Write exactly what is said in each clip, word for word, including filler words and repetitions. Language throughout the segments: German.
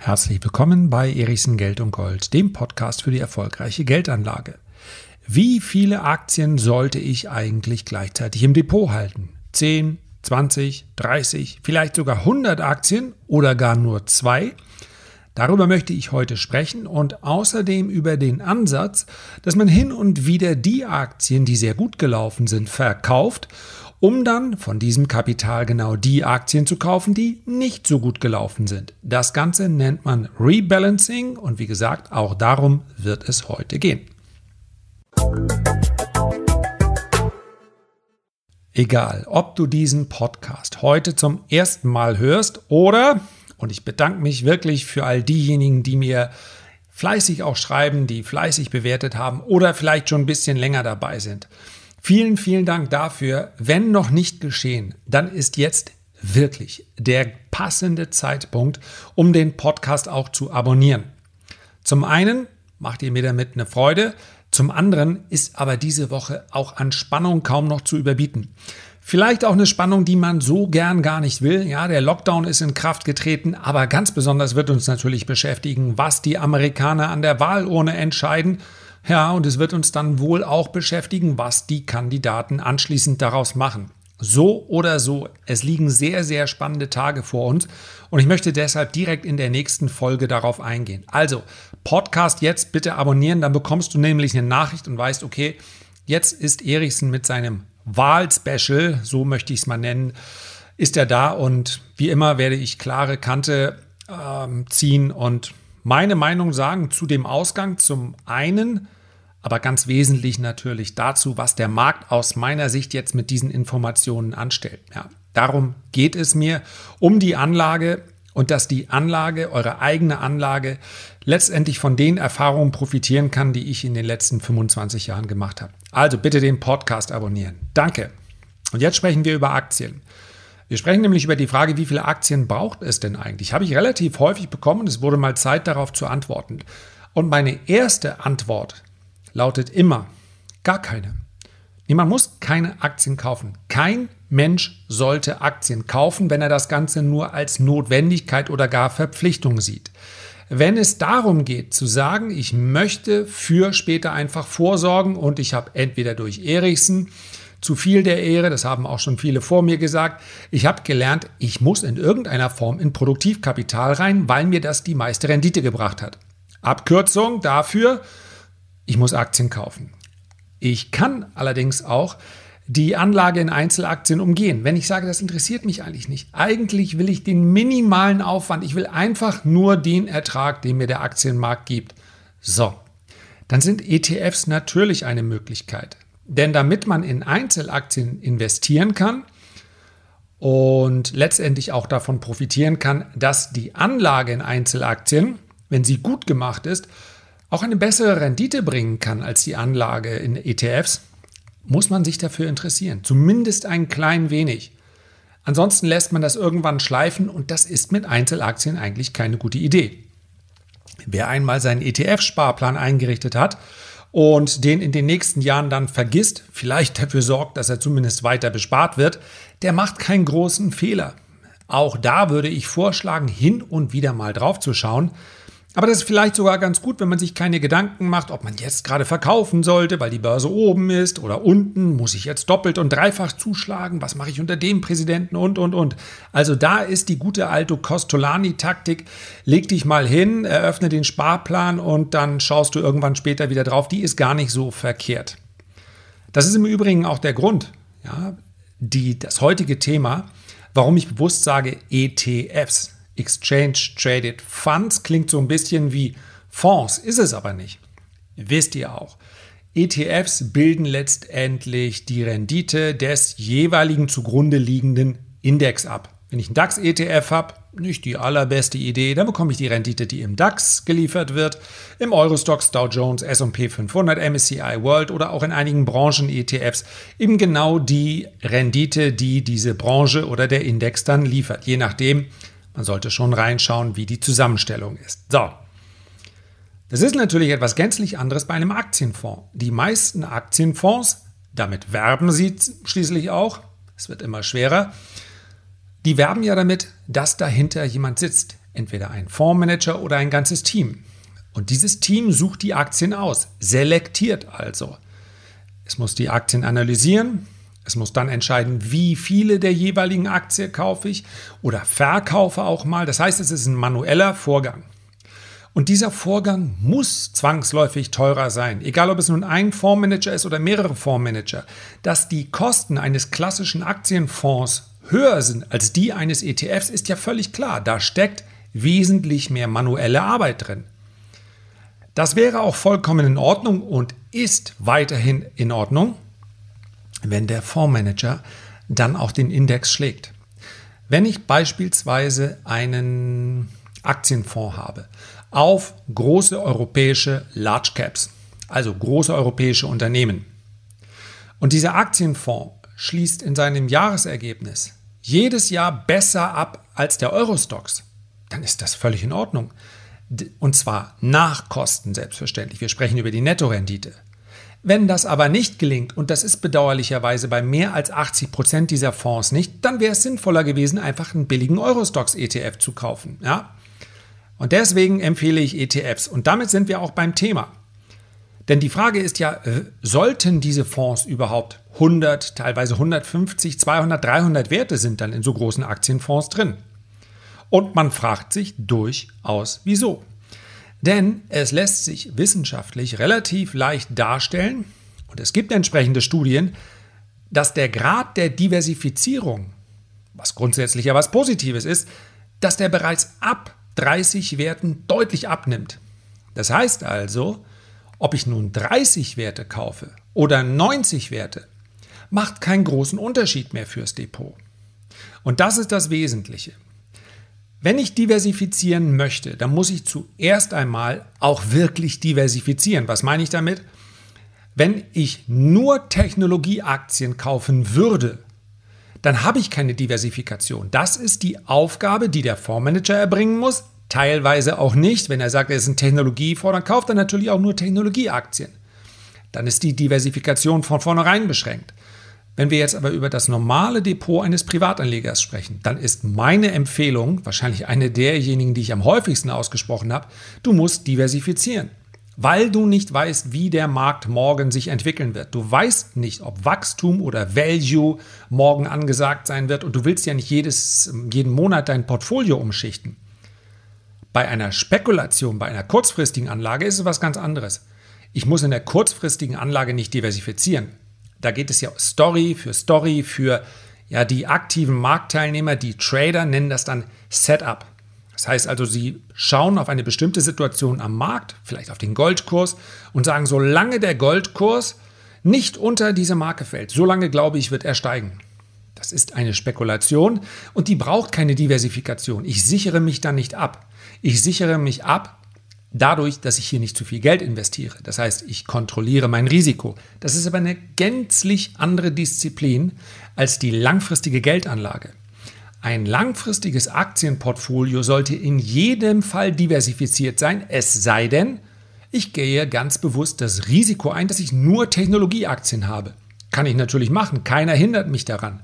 Herzlich willkommen bei Erichsen Geld und Gold, dem Podcast für die erfolgreiche Geldanlage. Wie viele Aktien sollte ich eigentlich gleichzeitig im Depot halten? zehn, zwanzig, dreißig, vielleicht sogar hundert Aktien oder gar nur zwei? Darüber möchte ich heute sprechen und außerdem über den Ansatz, dass man hin und wieder die Aktien, die sehr gut gelaufen sind, verkauft, um dann von diesem Kapital genau die Aktien zu kaufen, die nicht so gut gelaufen sind. Das Ganze nennt man Rebalancing und wie gesagt, auch darum wird es heute gehen. Egal, ob du diesen Podcast heute zum ersten Mal hörst oder, und ich bedanke mich wirklich für all diejenigen, die mir fleißig auch schreiben, die fleißig bewertet haben oder vielleicht schon ein bisschen länger dabei sind. Vielen, vielen Dank dafür. Wenn noch nicht geschehen, dann ist jetzt wirklich der passende Zeitpunkt, um den Podcast auch zu abonnieren. Zum einen macht ihr mir damit eine Freude, zum anderen ist aber diese Woche auch an Spannung kaum noch zu überbieten. Vielleicht auch eine Spannung, die man so gern gar nicht will. Ja, der Lockdown ist in Kraft getreten, aber ganz besonders wird uns natürlich beschäftigen, was die Amerikaner an der Wahlurne entscheiden. Ja, und es wird uns dann wohl auch beschäftigen, was die Kandidaten anschließend daraus machen. So oder so, es liegen sehr, sehr spannende Tage vor uns und ich möchte deshalb direkt in der nächsten Folge darauf eingehen. Also, Podcast jetzt bitte abonnieren, dann bekommst du nämlich eine Nachricht und weißt, okay, jetzt ist Erichsen mit seinem Wahlspecial, so möchte ich es mal nennen, ist er da und wie immer werde ich klare Kante ähm, ziehen und meine Meinung sagen zu dem Ausgang zum einen, aber ganz wesentlich natürlich dazu, was der Markt aus meiner Sicht jetzt mit diesen Informationen anstellt. Ja, darum geht es mir, um die Anlage und dass die Anlage, eure eigene Anlage, letztendlich von den Erfahrungen profitieren kann, die ich in den letzten fünfundzwanzig Jahren gemacht habe. Also bitte den Podcast abonnieren. Danke. Und jetzt sprechen wir über Aktien. Wir sprechen nämlich über die Frage, wie viele Aktien braucht es denn eigentlich? Habe ich relativ häufig bekommen und es wurde mal Zeit, darauf zu antworten. Und meine erste Antwort lautet immer, gar keine. Nee, man muss keine Aktien kaufen. Kein Mensch sollte Aktien kaufen, wenn er das Ganze nur als Notwendigkeit oder gar Verpflichtung sieht. Wenn es darum geht, zu sagen, ich möchte für später einfach vorsorgen und ich habe entweder durch Erichsen zu viel der Ehre, das haben auch schon viele vor mir gesagt. Ich habe gelernt, ich muss in irgendeiner Form in Produktivkapital rein, weil mir das die meiste Rendite gebracht hat. Abkürzung dafür, ich muss Aktien kaufen. Ich kann allerdings auch die Anlage in Einzelaktien umgehen. Wenn ich sage, das interessiert mich eigentlich nicht. Eigentlich will ich den minimalen Aufwand, ich will einfach nur den Ertrag, den mir der Aktienmarkt gibt. So, dann sind E T Fs natürlich eine Möglichkeit. Denn damit man in Einzelaktien investieren kann und letztendlich auch davon profitieren kann, dass die Anlage in Einzelaktien, wenn sie gut gemacht ist, auch eine bessere Rendite bringen kann als die Anlage in E T Fs, muss man sich dafür interessieren. Zumindest ein klein wenig. Ansonsten lässt man das irgendwann schleifen und das ist mit Einzelaktien eigentlich keine gute Idee. Wer einmal seinen E T F-Sparplan eingerichtet hat, und den in den nächsten Jahren dann vergisst, vielleicht dafür sorgt, dass er zumindest weiter bespart wird, der macht keinen großen Fehler. Auch da würde ich vorschlagen, hin und wieder mal drauf zu schauen. Aber das ist vielleicht sogar ganz gut, wenn man sich keine Gedanken macht, ob man jetzt gerade verkaufen sollte, weil die Börse oben ist oder unten, muss ich jetzt doppelt und dreifach zuschlagen, was mache ich unter dem Präsidenten und, und, und. Also da ist die gute alte Kostolani-Taktik, leg dich mal hin, eröffne den Sparplan und dann schaust du irgendwann später wieder drauf, die ist gar nicht so verkehrt. Das ist im Übrigen auch der Grund, ja, die, das heutige Thema, warum ich bewusst sage E T Fs. Exchange Traded Funds klingt so ein bisschen wie Fonds, ist es aber nicht. Wisst ihr auch. E T Fs bilden letztendlich die Rendite des jeweiligen zugrunde liegenden Index ab. Wenn ich einen DAX-E T F habe, nicht die allerbeste Idee, dann bekomme ich die Rendite, die im DAX geliefert wird, im Eurostoxx, Dow Jones, S und P fünfhundert, M S C I World oder auch in einigen Branchen-E T Fs eben genau die Rendite, die diese Branche oder der Index dann liefert. Je nachdem, man sollte schon reinschauen, wie die Zusammenstellung ist. So, das ist natürlich etwas gänzlich anderes bei einem Aktienfonds. Die meisten Aktienfonds, damit werben sie schließlich auch, es wird immer schwerer, die werben ja damit, dass dahinter jemand sitzt, Entweder ein Fondsmanager oder ein ganzes Team. Und dieses Team sucht die Aktien aus, selektiert also. Es muss die Aktien analysieren, es muss dann entscheiden, wie viele der jeweiligen Aktien kaufe ich oder verkaufe auch mal. Das heißt, es ist ein manueller Vorgang. Und dieser Vorgang muss zwangsläufig teurer sein, egal ob es nun ein Fondsmanager ist oder mehrere Fondsmanager. Dass die Kosten eines klassischen Aktienfonds höher sind als die eines E T Fs, ist ja völlig klar. Da steckt wesentlich mehr manuelle Arbeit drin. Das wäre auch vollkommen in Ordnung und ist weiterhin in Ordnung, wenn der Fondsmanager dann auch den Index schlägt. Wenn ich beispielsweise einen Aktienfonds habe auf große europäische Large Caps, also große europäische Unternehmen, und dieser Aktienfonds schließt in seinem Jahresergebnis jedes Jahr besser ab als der Eurostoxx, dann ist das völlig in Ordnung. Und zwar nach Kosten selbstverständlich. Wir sprechen über die Nettorendite. Wenn das aber nicht gelingt, und das ist bedauerlicherweise bei mehr als achtzig Prozent dieser Fonds nicht, dann wäre es sinnvoller gewesen, einfach einen billigen Eurostoxx-E T F zu kaufen. Ja? Und deswegen empfehle ich E T Fs. Und damit sind wir auch beim Thema. Denn die Frage ist ja, sollten diese Fonds überhaupt hundert, teilweise hundertfünfzig, zweihundert, dreihundert Werte sind dann in so großen Aktienfonds drin? Und man fragt sich durchaus, wieso. Denn es lässt sich wissenschaftlich relativ leicht darstellen, und es gibt entsprechende Studien, dass der Grad der Diversifizierung, was grundsätzlich ja was Positives ist, dass der bereits ab dreißig Werten deutlich abnimmt. Das heißt also, ob ich nun dreißig Werte kaufe oder neunzig Werte, macht keinen großen Unterschied mehr fürs Depot. Und das ist das Wesentliche. Wenn ich diversifizieren möchte, dann muss ich zuerst einmal auch wirklich diversifizieren. Was meine ich damit? Wenn ich nur Technologieaktien kaufen würde, dann habe ich keine Diversifikation. Das ist die Aufgabe, die der Fondsmanager erbringen muss. Teilweise auch nicht. Wenn er sagt, er ist ein Technologiefonds, dann kauft er natürlich auch nur Technologieaktien. Dann ist die Diversifikation von vornherein beschränkt. Wenn wir jetzt aber über das normale Depot eines Privatanlegers sprechen, dann ist meine Empfehlung, wahrscheinlich eine derjenigen, die ich am häufigsten ausgesprochen habe, du musst diversifizieren, weil du nicht weißt, wie der Markt morgen sich entwickeln wird. Du weißt nicht, ob Wachstum oder Value morgen angesagt sein wird und du willst ja nicht jedes, jeden Monat dein Portfolio umschichten. Bei einer Spekulation, bei einer kurzfristigen Anlage ist es was ganz anderes. Ich muss in der kurzfristigen Anlage nicht diversifizieren. Da geht es ja Story für Story, für ja, die aktiven Marktteilnehmer, die Trader nennen das dann Setup. Das heißt also, sie schauen auf eine bestimmte Situation am Markt, vielleicht auf den Goldkurs und sagen, solange der Goldkurs nicht unter diese Marke fällt, solange glaube ich, wird er steigen. Das ist eine Spekulation und die braucht keine Diversifikation. Ich sichere mich dann nicht ab. Ich sichere mich ab dadurch, dass ich hier nicht zu viel Geld investiere. Das heißt, ich kontrolliere mein Risiko. Das ist aber eine gänzlich andere Disziplin als die langfristige Geldanlage. Ein langfristiges Aktienportfolio sollte in jedem Fall diversifiziert sein, es sei denn, ich gehe ganz bewusst das Risiko ein, dass ich nur Technologieaktien habe. Kann ich natürlich machen, keiner hindert mich daran.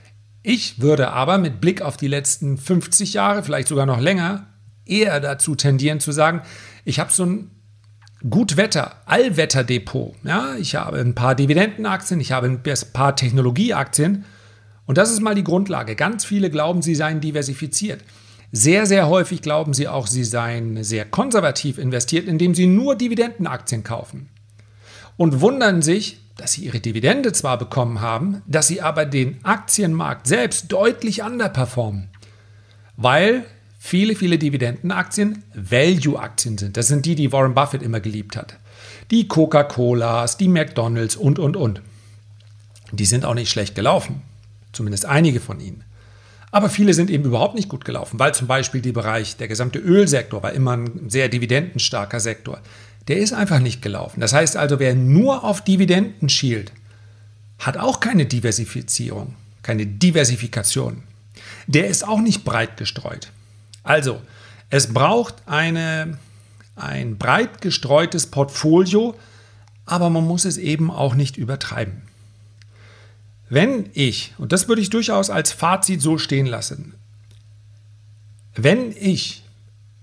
Ich würde aber mit Blick auf die letzten fünfzig Jahre, vielleicht sogar noch länger, eher dazu tendieren zu sagen, ich habe so ein Gutwetter, Allwetterdepot. Ja, ich habe ein paar Dividendenaktien, ich habe ein paar Technologieaktien und das ist mal die Grundlage. Ganz viele glauben, sie seien diversifiziert. Sehr, sehr häufig glauben sie auch, sie seien sehr konservativ investiert, indem sie nur Dividendenaktien kaufen und wundern sich, dass sie ihre Dividende zwar bekommen haben, dass sie aber den Aktienmarkt selbst deutlich underperformen, weil viele, viele Dividendenaktien Value-Aktien sind. Das sind die, die Warren Buffett immer geliebt hat. Die Coca-Colas, die McDonalds und, und, und. Die sind auch nicht schlecht gelaufen. Zumindest einige von ihnen. Aber viele sind eben überhaupt nicht gut gelaufen, weil zum Beispiel der Bereich, der gesamte Ölsektor war immer ein sehr dividendenstarker Sektor. Der ist einfach nicht gelaufen. Das heißt also, wer nur auf Dividenden schielt, hat auch keine Diversifizierung, keine Diversifikation. Der ist auch nicht breit gestreut. Also, es braucht eine, ein breit gestreutes Portfolio, aber man muss es eben auch nicht übertreiben. Wenn ich, und das würde ich durchaus als Fazit so stehen lassen, wenn ich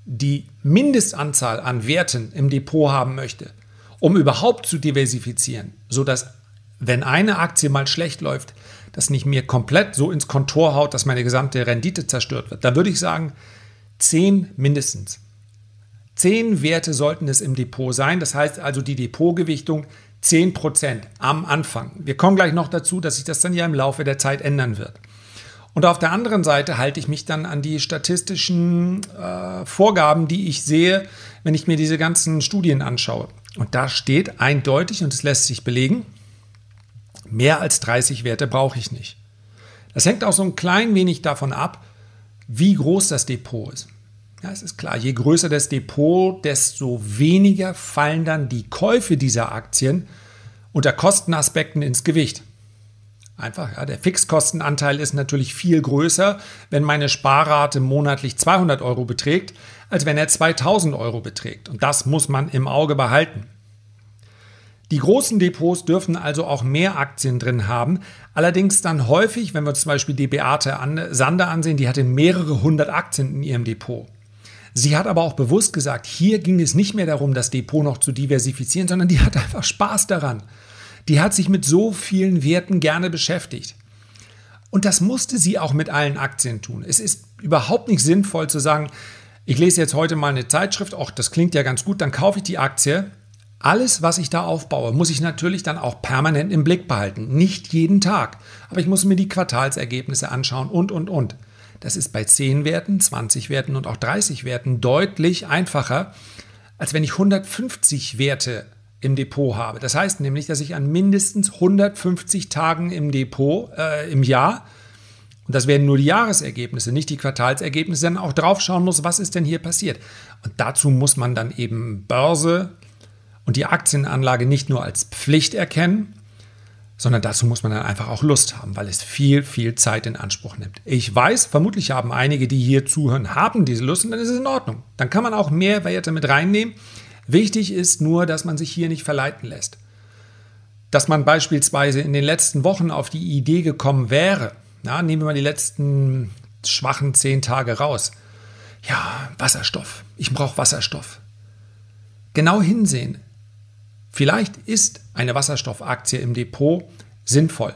die Mindestanzahl an Werten im Depot haben möchte, um überhaupt zu diversifizieren, sodass, wenn eine Aktie mal schlecht läuft, das nicht mir komplett so ins Kontor haut, dass meine gesamte Rendite zerstört wird, da würde ich sagen, zehn mindestens. Zehn Werte sollten es im Depot sein, das heißt also die Depotgewichtung zehn Prozent am Anfang. Wir kommen gleich noch dazu, dass sich das dann ja im Laufe der Zeit ändern wird. Und auf der anderen Seite halte ich mich dann an die statistischen äh, Vorgaben, die ich sehe, wenn ich mir diese ganzen Studien anschaue. Und da steht eindeutig, und es lässt sich belegen, mehr als dreißig Werte brauche ich nicht. Das hängt auch so ein klein wenig davon ab, wie groß das Depot ist. Ja, es ist klar, je größer das Depot, desto weniger fallen dann die Käufe dieser Aktien unter Kostenaspekten ins Gewicht. Einfach, ja, der Fixkostenanteil ist natürlich viel größer, wenn meine Sparrate monatlich zweihundert Euro beträgt, als wenn er zweitausend Euro beträgt. Und das muss man im Auge behalten. Die großen Depots dürfen also auch mehr Aktien drin haben, allerdings dann häufig, wenn wir zum Beispiel die Beate Sander ansehen, die hatte mehrere hundert Aktien in ihrem Depot. Sie hat aber auch bewusst gesagt, hier ging es nicht mehr darum, das Depot noch zu diversifizieren, sondern die hat einfach Spaß daran. Die hat sich mit so vielen Werten gerne beschäftigt. Und das musste sie auch mit allen Aktien tun. Es ist überhaupt nicht sinnvoll zu sagen, ich lese jetzt heute mal eine Zeitschrift, ach, das klingt ja ganz gut, dann kaufe ich die Aktie. Alles, was ich da aufbaue, muss ich natürlich dann auch permanent im Blick behalten. Nicht jeden Tag. Aber ich muss mir die Quartalsergebnisse anschauen und, und, und. Das ist bei zehn Werten, zwanzig Werten und auch dreißig Werten deutlich einfacher, als wenn ich hundertfünfzig Werte im Depot habe. Das heißt nämlich, dass ich an mindestens hundertfünfzig Tagen im Depot, äh, im Jahr, und das werden nur die Jahresergebnisse, nicht die Quartalsergebnisse, dann auch drauf schauen muss, was ist denn hier passiert. Und dazu muss man dann eben Börse und die Aktienanlage nicht nur als Pflicht erkennen, sondern dazu muss man dann einfach auch Lust haben, weil es viel, viel Zeit in Anspruch nimmt. Ich weiß, vermutlich haben einige, die hier zuhören, haben diese Lust und dann ist es in Ordnung. Dann kann man auch mehr Werte mit reinnehmen. Wichtig ist nur, dass man sich hier nicht verleiten lässt. Dass man beispielsweise in den letzten Wochen auf die Idee gekommen wäre, na, nehmen wir mal die letzten schwachen zehn Tage raus. Ja, Wasserstoff. Ich brauche Wasserstoff. Genau hinsehen. Vielleicht ist eine Wasserstoffaktie im Depot sinnvoll.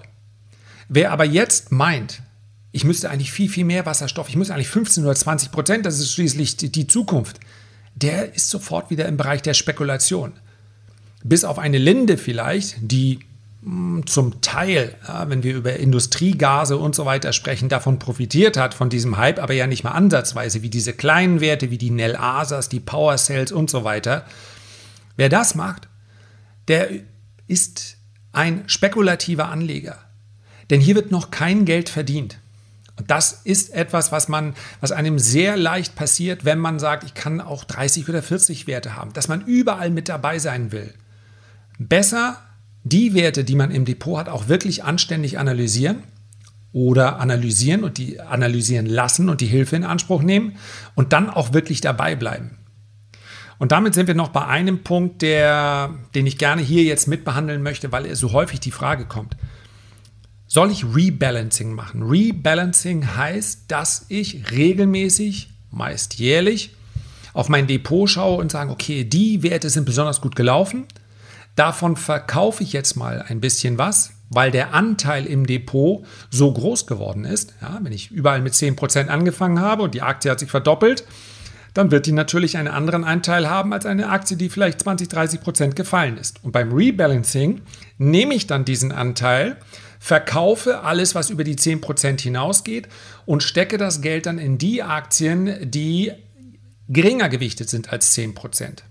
Wer aber jetzt meint, ich müsste eigentlich viel, viel mehr Wasserstoff, ich müsste eigentlich fünfzehn oder zwanzig Prozent, das ist schließlich die Zukunft, der ist sofort wieder im Bereich der Spekulation. Bis auf eine Linde vielleicht, die mh, zum Teil, ja, wenn wir über Industriegase und so weiter sprechen, davon profitiert hat, von diesem Hype, aber ja nicht mal ansatzweise, wie diese kleinen Werte, wie die Nel Asas, die Power Cells und so weiter. Wer das macht, der ist ein spekulativer Anleger. Denn hier wird noch kein Geld verdient. Und das ist etwas, was man, was einem sehr leicht passiert, wenn man sagt, ich kann auch dreißig oder vierzig Werte haben, dass man überall mit dabei sein will. Besser die Werte, die man im Depot hat, auch wirklich anständig analysieren oder analysieren und die analysieren lassen und die Hilfe in Anspruch nehmen und dann auch wirklich dabei bleiben. Und damit sind wir noch bei einem Punkt, der, den ich gerne hier jetzt mitbehandeln möchte, weil so häufig die Frage kommt. Soll ich Rebalancing machen? Rebalancing heißt, dass ich regelmäßig, meist jährlich, auf mein Depot schaue und sage, okay, die Werte sind besonders gut gelaufen. Davon verkaufe ich jetzt mal ein bisschen was, weil der Anteil im Depot so groß geworden ist. Ja, wenn ich überall mit zehn Prozent angefangen habe und die Aktie hat sich verdoppelt, dann wird die natürlich einen anderen Anteil haben als eine Aktie, die vielleicht zwanzig, dreißig Prozent gefallen ist. Und beim Rebalancing nehme ich dann diesen Anteil, verkaufe alles, was über die zehn Prozent hinausgeht und stecke das Geld dann in die Aktien, die geringer gewichtet sind als zehn Prozent.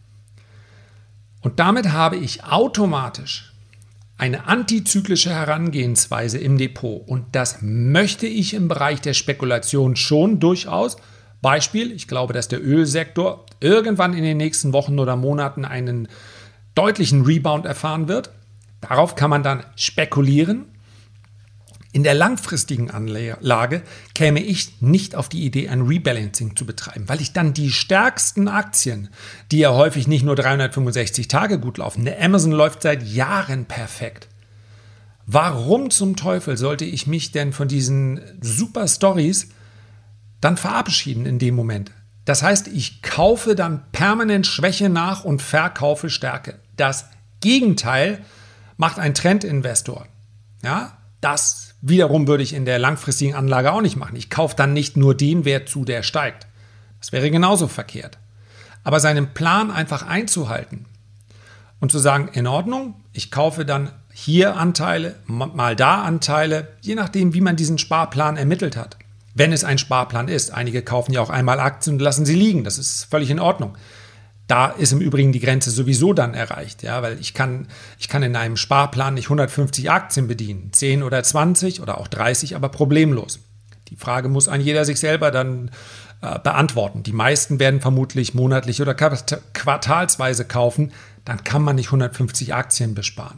Und damit habe ich automatisch eine antizyklische Herangehensweise im Depot. Und das möchte ich im Bereich der Spekulation schon durchaus. Beispiel, ich glaube, dass der Ölsektor irgendwann in den nächsten Wochen oder Monaten einen deutlichen Rebound erfahren wird. Darauf kann man dann spekulieren. In der langfristigen Anlage käme ich nicht auf die Idee, ein Rebalancing zu betreiben, weil ich dann die stärksten Aktien, die ja häufig nicht nur dreihundertfünfundsechzig Tage gut laufen, der Amazon läuft seit Jahren perfekt. Warum zum Teufel sollte ich mich denn von diesen super Stories dann verabschieden in dem Moment? Das heißt, ich kaufe dann permanent Schwäche nach und verkaufe Stärke. Das Gegenteil macht ein Trendinvestor. Ja, das wiederum würde ich in der langfristigen Anlage auch nicht machen. Ich kaufe dann nicht nur den Wert zu, der steigt. Das wäre genauso verkehrt. Aber seinen Plan einfach einzuhalten und zu sagen, in Ordnung, ich kaufe dann hier Anteile, mal da Anteile, je nachdem, wie man diesen Sparplan ermittelt hat. Wenn es ein Sparplan ist. Einige kaufen ja auch einmal Aktien und lassen sie liegen. Das ist völlig in Ordnung. Da ist im Übrigen die Grenze sowieso dann erreicht, ja, weil ich kann, ich kann in einem Sparplan nicht hundertfünfzig Aktien bedienen, zehn oder zwanzig oder auch dreißig, aber problemlos. Die Frage muss ein jeder sich selber dann äh, beantworten. Die meisten werden vermutlich monatlich oder quartalsweise kaufen, dann kann man nicht hundertfünfzig Aktien besparen.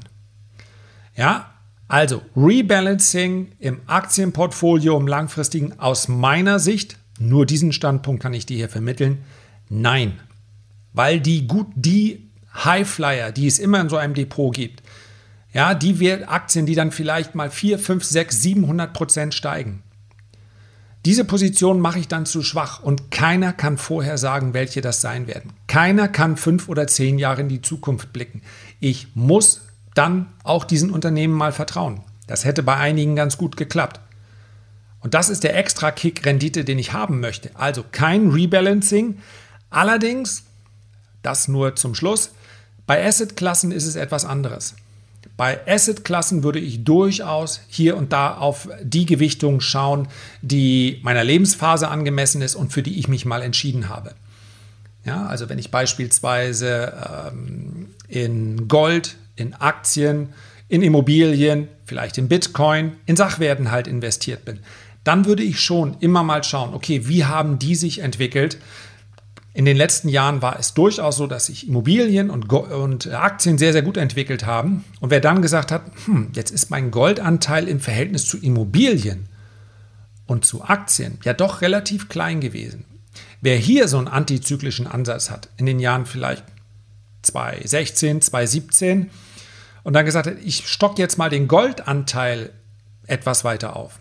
Ja, also Rebalancing im Aktienportfolio im langfristigen aus meiner Sicht, nur diesen Standpunkt kann ich dir hier vermitteln, nein. Weil die gut, die Highflyer, die es immer in so einem Depot gibt, ja, die Aktien, die dann vielleicht mal vier, fünf, sechs, siebenhundert Prozent steigen. Diese Position mache ich dann zu schwach und keiner kann vorher sagen, welche das sein werden. Keiner kann fünf oder zehn Jahre in die Zukunft blicken. Ich muss dann auch diesen Unternehmen mal vertrauen. Das hätte bei einigen ganz gut geklappt. Und das ist der extra Kick-Rendite, den ich haben möchte. Also kein Rebalancing. Allerdings, das nur zum Schluss, bei Assetklassen ist es etwas anderes. Bei Assetklassen würde ich durchaus hier und da auf die Gewichtung schauen, die meiner Lebensphase angemessen ist und für die ich mich mal entschieden habe. Ja, also wenn ich beispielsweise ähm, in Gold, in Aktien, in Immobilien, vielleicht in Bitcoin, in Sachwerten halt investiert bin, dann würde ich schon immer mal schauen, okay, wie haben die sich entwickelt? In den letzten Jahren war es durchaus so, dass sich Immobilien und, Go- und Aktien sehr, sehr gut entwickelt haben. Und wer dann gesagt hat, hm, jetzt ist mein Goldanteil im Verhältnis zu Immobilien und zu Aktien ja doch relativ klein gewesen. Wer hier so einen antizyklischen Ansatz hat, in den Jahren vielleicht zwanzig sechzehn, zwanzig siebzehn und dann gesagt hat, ich stocke jetzt mal den Goldanteil etwas weiter auf.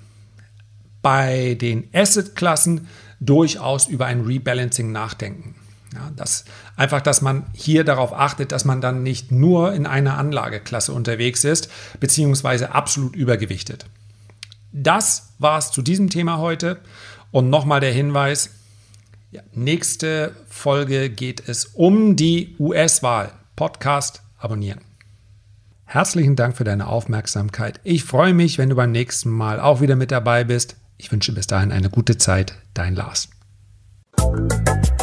Bei den Assetklassen durchaus über ein Rebalancing nachdenken. Ja, das, einfach, dass man hier darauf achtet, dass man dann nicht nur in einer Anlageklasse unterwegs ist, beziehungsweise absolut übergewichtet. Das war es zu diesem Thema heute. Und nochmal der Hinweis, ja, nächste Folge geht es um die U S-Wahl. Podcast abonnieren. Herzlichen Dank für deine Aufmerksamkeit. Ich freue mich, wenn du beim nächsten Mal auch wieder mit dabei bist. Ich wünsche bis dahin eine gute Zeit. Dein Lars.